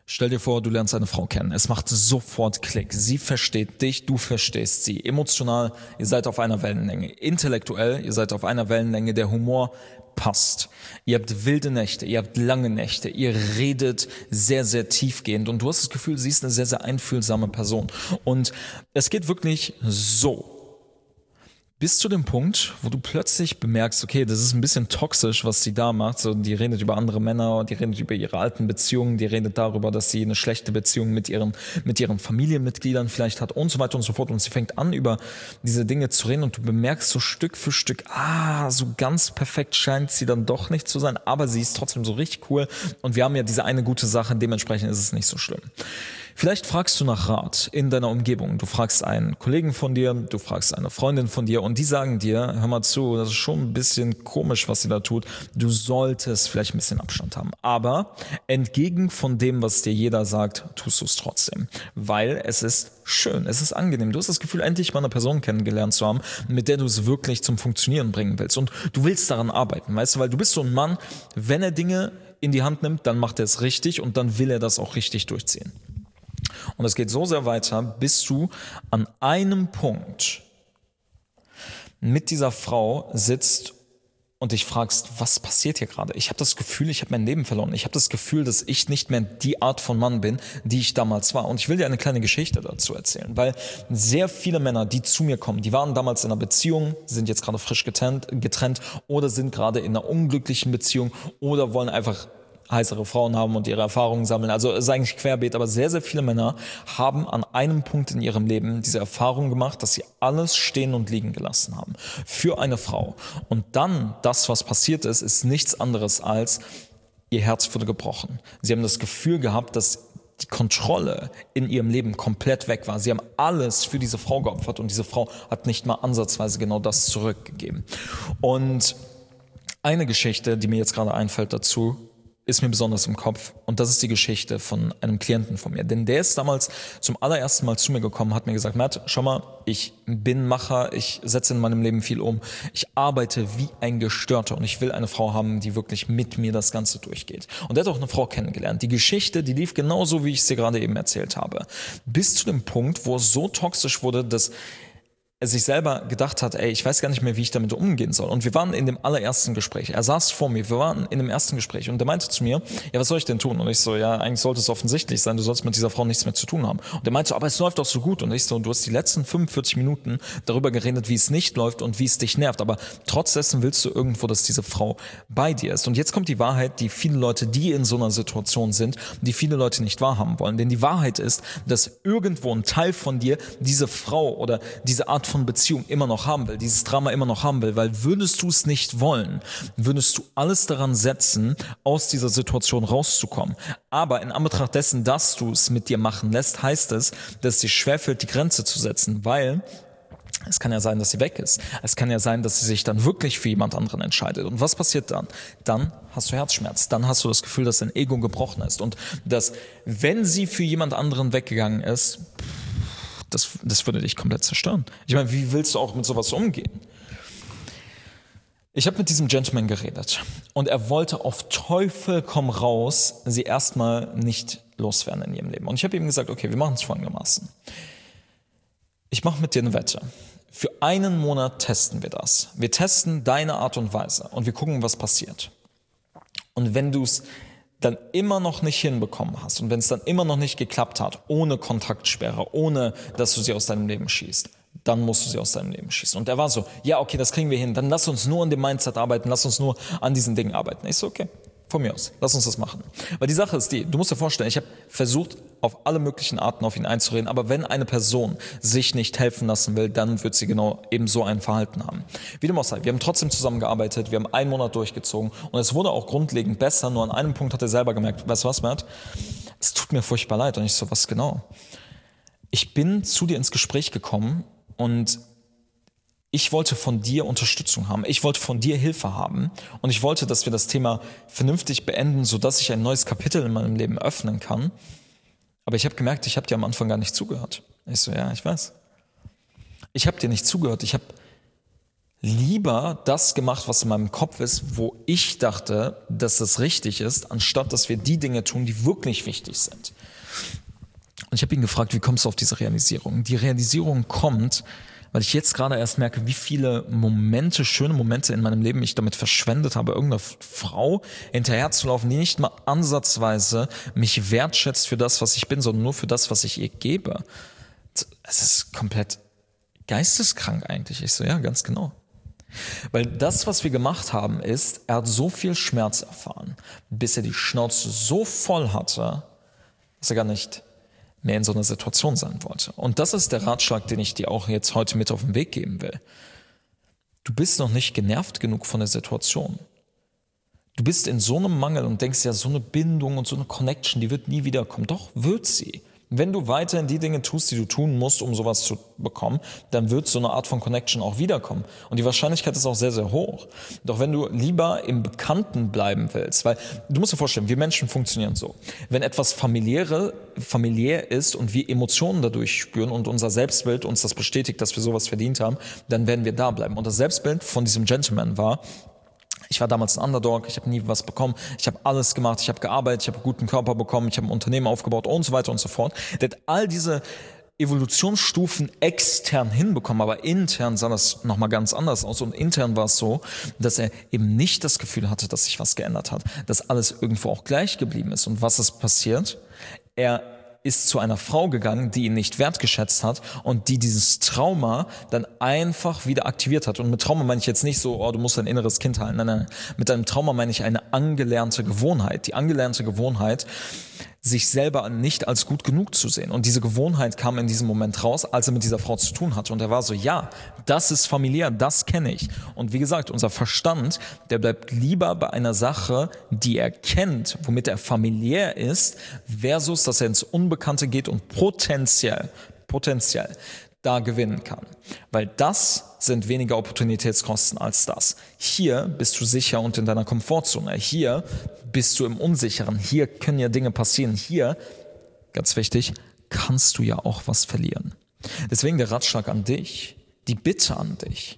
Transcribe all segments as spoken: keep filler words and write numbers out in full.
Stell dir vor, du lernst eine Frau kennen. Es macht sofort Klick. Sie versteht dich, du verstehst sie. Emotional, ihr seid auf einer Wellenlänge. Intellektuell, ihr seid auf einer Wellenlänge. Der Humor passt. Ihr habt wilde Nächte, ihr habt lange Nächte. Ihr redet sehr, sehr tiefgehend. Und du hast das Gefühl, sie ist eine sehr, sehr einfühlsame Person. Und es geht wirklich so. Bis zu dem Punkt, wo du plötzlich bemerkst, okay, das ist ein bisschen toxisch, was sie da macht. So, die redet über andere Männer, die redet über ihre alten Beziehungen, die redet darüber, dass sie eine schlechte Beziehung mit ihren, mit ihren Familienmitgliedern vielleicht hat und so weiter und so fort. Und sie fängt an, über diese Dinge zu reden und du bemerkst so Stück für Stück, ah, so ganz perfekt scheint sie dann doch nicht zu sein, aber sie ist trotzdem so richtig cool. Und wir haben ja diese eine gute Sache, dementsprechend ist es nicht so schlimm. Vielleicht fragst du nach Rat in deiner Umgebung. Du fragst einen Kollegen von dir, du fragst eine Freundin von dir und die sagen dir, hör mal zu, das ist schon ein bisschen komisch, was sie da tut. Du solltest vielleicht ein bisschen Abstand haben. Aber entgegen von dem, was dir jeder sagt, tust du es trotzdem. Weil es ist schön, es ist angenehm. Du hast das Gefühl, endlich mal eine Person kennengelernt zu haben, mit der du es wirklich zum Funktionieren bringen willst. Und du willst daran arbeiten, weißt du, weil du bist so ein Mann, wenn er Dinge in die Hand nimmt, dann macht er es richtig und dann will er das auch richtig durchziehen. Und es geht so sehr weiter, bis du an einem Punkt mit dieser Frau sitzt und dich fragst, was passiert hier gerade? Ich habe das Gefühl, ich habe mein Leben verloren. Ich habe das Gefühl, dass ich nicht mehr die Art von Mann bin, die ich damals war. Und ich will dir eine kleine Geschichte dazu erzählen, weil sehr viele Männer, die zu mir kommen, die waren damals in einer Beziehung, sind jetzt gerade frisch getrennt, getrennt oder sind gerade in einer unglücklichen Beziehung oder wollen einfach heißere Frauen haben und ihre Erfahrungen sammeln. Also es ist eigentlich querbeet, aber sehr, sehr viele Männer haben an einem Punkt in ihrem Leben diese Erfahrung gemacht, dass sie alles stehen und liegen gelassen haben für eine Frau. Und dann, das, was passiert ist, ist nichts anderes als, ihr Herz wurde gebrochen. Sie haben das Gefühl gehabt, dass die Kontrolle in ihrem Leben komplett weg war. Sie haben alles für diese Frau geopfert und diese Frau hat nicht mal ansatzweise genau das zurückgegeben. Und eine Geschichte, die mir jetzt gerade einfällt dazu, ist mir besonders im Kopf und das ist die Geschichte von einem Klienten von mir. Denn der ist damals zum allerersten Mal zu mir gekommen, hat mir gesagt, Matt, schau mal, ich bin Macher, ich setze in meinem Leben viel um, ich arbeite wie ein Gestörter und ich will eine Frau haben, die wirklich mit mir das Ganze durchgeht. Und er hat auch eine Frau kennengelernt. Die Geschichte, die lief genauso, wie ich es dir gerade eben erzählt habe. Bis zu dem Punkt, wo es so toxisch wurde, dass er sich selber gedacht hat, ey, ich weiß gar nicht mehr, wie ich damit umgehen soll. Und wir waren in dem allerersten Gespräch. Er saß vor mir, wir waren in dem ersten Gespräch und er meinte zu mir, ja, was soll ich denn tun? Und ich so, ja, eigentlich sollte es offensichtlich sein, du sollst mit dieser Frau nichts mehr zu tun haben. Und er meinte so, aber es läuft doch so gut. Und ich so, du hast die letzten fünfundvierzig Minuten darüber geredet, wie es nicht läuft und wie es dich nervt. Aber trotz dessen willst du irgendwo, dass diese Frau bei dir ist. Und jetzt kommt die Wahrheit, die viele Leute, die in so einer Situation sind, die viele Leute nicht wahrhaben wollen. Denn die Wahrheit ist, dass irgendwo ein Teil von dir diese Frau oder diese Art von Beziehung immer noch haben will, dieses Drama immer noch haben will, weil würdest du es nicht wollen, würdest du alles daran setzen, aus dieser Situation rauszukommen. Aber in Anbetracht dessen, dass du es mit dir machen lässt, heißt es, dass es dir schwerfällt, die Grenze zu setzen, weil es kann ja sein, dass sie weg ist. Es kann ja sein, dass sie sich dann wirklich für jemand anderen entscheidet. Und was passiert dann? Dann hast du Herzschmerz. Dann hast du das Gefühl, dass dein Ego gebrochen ist. Und dass, wenn sie für jemand anderen weggegangen ist, Das, das würde dich komplett zerstören. Ich meine, wie willst du auch mit sowas umgehen? Ich habe mit diesem Gentleman geredet und er wollte auf Teufel komm raus sie erstmal nicht loswerden in ihrem Leben. Und ich habe ihm gesagt, okay, wir machen es folgendermaßen. Ich mache mit dir eine Wette. Für einen Monat testen wir das. Wir testen deine Art und Weise und wir gucken, was passiert. Und wenn du es dann immer noch nicht hinbekommen hast und wenn es dann immer noch nicht geklappt hat, ohne Kontaktsperre, ohne dass du sie aus deinem Leben schießt, dann musst du sie aus deinem Leben schießen. Und er war so, ja, okay, das kriegen wir hin, dann lass uns nur an dem Mindset arbeiten, lass uns nur an diesen Dingen arbeiten. Ich so, okay, von mir aus, lass uns das machen. Weil die Sache ist die, du musst dir vorstellen, ich habe versucht, auf alle möglichen Arten auf ihn einzureden, aber wenn eine Person sich nicht helfen lassen will, dann wird sie genau eben so ein Verhalten haben. Wie dem auch sei, wir haben trotzdem zusammengearbeitet, wir haben einen Monat durchgezogen und es wurde auch grundlegend besser, nur an einem Punkt hat er selber gemerkt, weißt du was, Matt, es tut mir furchtbar leid. Und ich so, was genau? Ich bin zu dir ins Gespräch gekommen und ich wollte von dir Unterstützung haben. Ich wollte von dir Hilfe haben. Und ich wollte, dass wir das Thema vernünftig beenden, sodass ich ein neues Kapitel in meinem Leben öffnen kann. Aber ich habe gemerkt, ich habe dir am Anfang gar nicht zugehört. Ich so, ja, ich weiß. Ich habe dir nicht zugehört. Ich habe lieber das gemacht, was in meinem Kopf ist, wo ich dachte, dass das richtig ist, anstatt dass wir die Dinge tun, die wirklich wichtig sind. Und ich habe ihn gefragt, wie kommst du auf diese Realisierung? Die Realisierung kommt, weil ich jetzt gerade erst merke, wie viele Momente, schöne Momente in meinem Leben ich damit verschwendet habe, irgendeiner Frau hinterherzulaufen, die nicht mal ansatzweise mich wertschätzt für das, was ich bin, sondern nur für das, was ich ihr gebe. Es ist komplett geisteskrank eigentlich. Ich so, ja, ganz genau. Weil das, was wir gemacht haben, ist, er hat so viel Schmerz erfahren, bis er die Schnauze so voll hatte, dass er gar nicht mehr in so einer Situation sein wollte. Und das ist der Ratschlag, den ich dir auch jetzt heute mit auf den Weg geben will. Du bist noch nicht genervt genug von der Situation. Du bist in so einem Mangel und denkst ja, so eine Bindung und so eine Connection, die wird nie wiederkommen. Doch, wird sie. Wenn du weiterhin die Dinge tust, die du tun musst, um sowas zu bekommen, dann wird so eine Art von Connection auch wiederkommen. Und die Wahrscheinlichkeit ist auch sehr, sehr hoch. Doch wenn du lieber im Bekannten bleiben willst, weil du musst dir vorstellen, wir Menschen funktionieren so. Wenn etwas familiäre, familiär ist und wir Emotionen dadurch spüren und unser Selbstbild uns das bestätigt, dass wir sowas verdient haben, dann werden wir da bleiben. Und das Selbstbild von diesem Gentleman war, ich war damals ein Underdog, ich habe nie was bekommen, ich habe alles gemacht, ich habe gearbeitet, ich habe einen guten Körper bekommen, ich habe ein Unternehmen aufgebaut und so weiter und so fort. Der hat all diese Evolutionsstufen extern hinbekommen, aber intern sah das nochmal ganz anders aus. Und intern war es so, dass er eben nicht das Gefühl hatte, dass sich was geändert hat, dass alles irgendwo auch gleich geblieben ist. Und was ist passiert? Er ist zu einer Frau gegangen, die ihn nicht wertgeschätzt hat und die dieses Trauma dann einfach wieder aktiviert hat. Und mit Trauma meine ich jetzt nicht so, oh, du musst dein inneres Kind halten. Nein, nein, mit einem Trauma meine ich eine angelernte Gewohnheit. Die angelernte Gewohnheit, sich selber nicht als gut genug zu sehen. Und diese Gewohnheit kam in diesem Moment raus, als er mit dieser Frau zu tun hatte. Und er war so, ja, das ist familiär, das kenne ich. Und wie gesagt, unser Verstand, der bleibt lieber bei einer Sache, die er kennt, womit er familiär ist, versus, dass er ins Unbekannte geht und potenziell, potenziell da gewinnen kann. Weil das sind weniger Opportunitätskosten als das. Hier bist du sicher und in deiner Komfortzone. Hier bist du im Unsicheren. Hier können ja Dinge passieren. Hier, ganz wichtig, kannst du ja auch was verlieren. Deswegen der Ratschlag an dich, die Bitte an dich.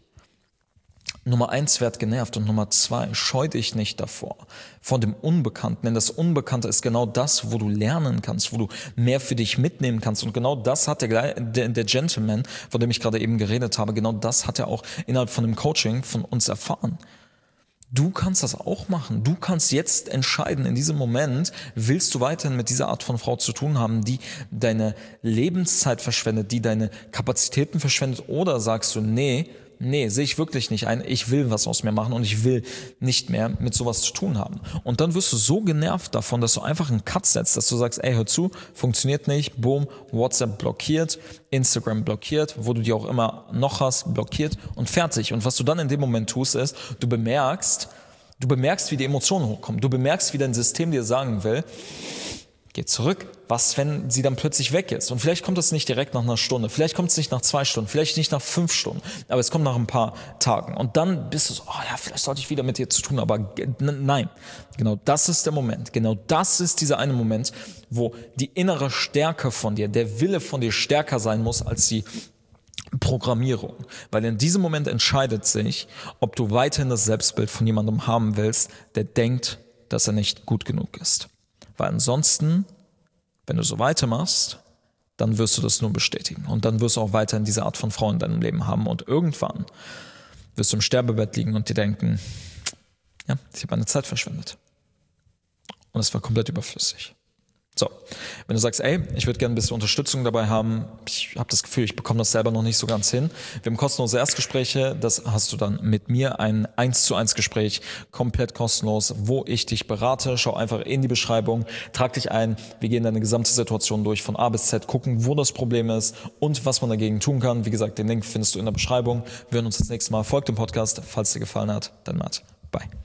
Nummer eins, werd genervt, und Nummer zwei, scheu dich nicht davor, von dem Unbekannten, denn das Unbekannte ist genau das, wo du lernen kannst, wo du mehr für dich mitnehmen kannst, und genau das hat der, der, der Gentleman, von dem ich gerade eben geredet habe, genau das hat er auch innerhalb von dem Coaching von uns erfahren. Du kannst das auch machen. Du kannst jetzt entscheiden, in diesem Moment, willst du weiterhin mit dieser Art von Frau zu tun haben, die deine Lebenszeit verschwendet, die deine Kapazitäten verschwendet, oder sagst du, nee, nee, sehe ich wirklich nicht ein, ich will was aus mir machen und ich will nicht mehr mit sowas zu tun haben. Und dann wirst du so genervt davon, dass du einfach einen Cut setzt, dass du sagst, ey, hör zu, funktioniert nicht, boom, WhatsApp blockiert, Instagram blockiert, wo du die auch immer noch hast, blockiert und fertig. Und was du dann in dem Moment tust, ist, du bemerkst, du bemerkst, wie die Emotionen hochkommen, du bemerkst, wie dein System dir sagen will, geh zurück. Was, wenn sie dann plötzlich weg ist? Und vielleicht kommt es nicht direkt nach einer Stunde, vielleicht kommt es nicht nach zwei Stunden, vielleicht nicht nach fünf Stunden, aber es kommt nach ein paar Tagen. Und dann bist du so, oh ja, vielleicht sollte ich wieder mit dir zu tun, aber nein. Genau das ist der Moment, genau das ist dieser eine Moment, wo die innere Stärke von dir, der Wille von dir stärker sein muss als die Programmierung. Weil in diesem Moment entscheidet sich, ob du weiterhin das Selbstbild von jemandem haben willst, der denkt, dass er nicht gut genug ist. Weil ansonsten, wenn du so weitermachst, dann wirst du das nur bestätigen. Und dann wirst du auch weiterhin diese Art von Frau in deinem Leben haben. Und irgendwann wirst du im Sterbebett liegen und dir denken, ja, ich habe meine Zeit verschwendet. Und es war komplett überflüssig. So, wenn du sagst, ey, ich würde gerne ein bisschen Unterstützung dabei haben, ich habe das Gefühl, ich bekomme das selber noch nicht so ganz hin. Wir haben kostenlose Erstgespräche, das hast du dann mit mir, ein eins zu eins Gespräch, komplett kostenlos, wo ich dich berate. Schau einfach in die Beschreibung, trag dich ein, wir gehen deine gesamte Situation durch, von A bis Z, gucken, wo das Problem ist und was man dagegen tun kann. Wie gesagt, den Link findest du in der Beschreibung. Wir hören uns das nächste Mal. Folgt dem Podcast, falls dir gefallen hat, dann Matt. Bye.